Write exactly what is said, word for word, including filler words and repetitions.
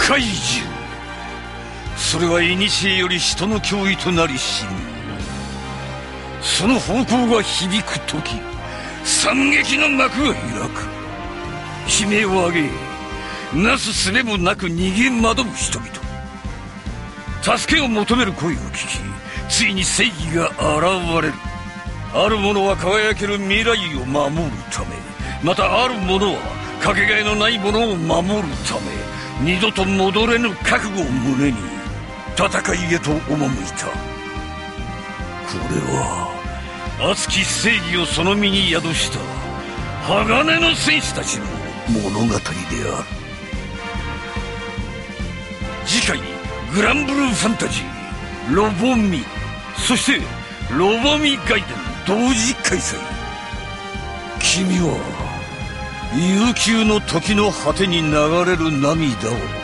怪獣、それは古より人の脅威となり死ぬ。その方向が響く時、惨劇の幕が開く。悲鳴を上げ、なすすべもなく逃げ惑う人々。助けを求める声を聞き、ついに正義が現れる。ある者は輝ける未来を守るため、またある者はかけがえのないものを守るため、二度と戻れぬ覚悟を胸に戦いへと赴いた。これは熱き正義をその身に宿した鋼の戦士たちの物語である。次回グランブルーファンタジーロボミ、そしてロボミガイデン同時開催。君は悠久の時の果てに流れる涙を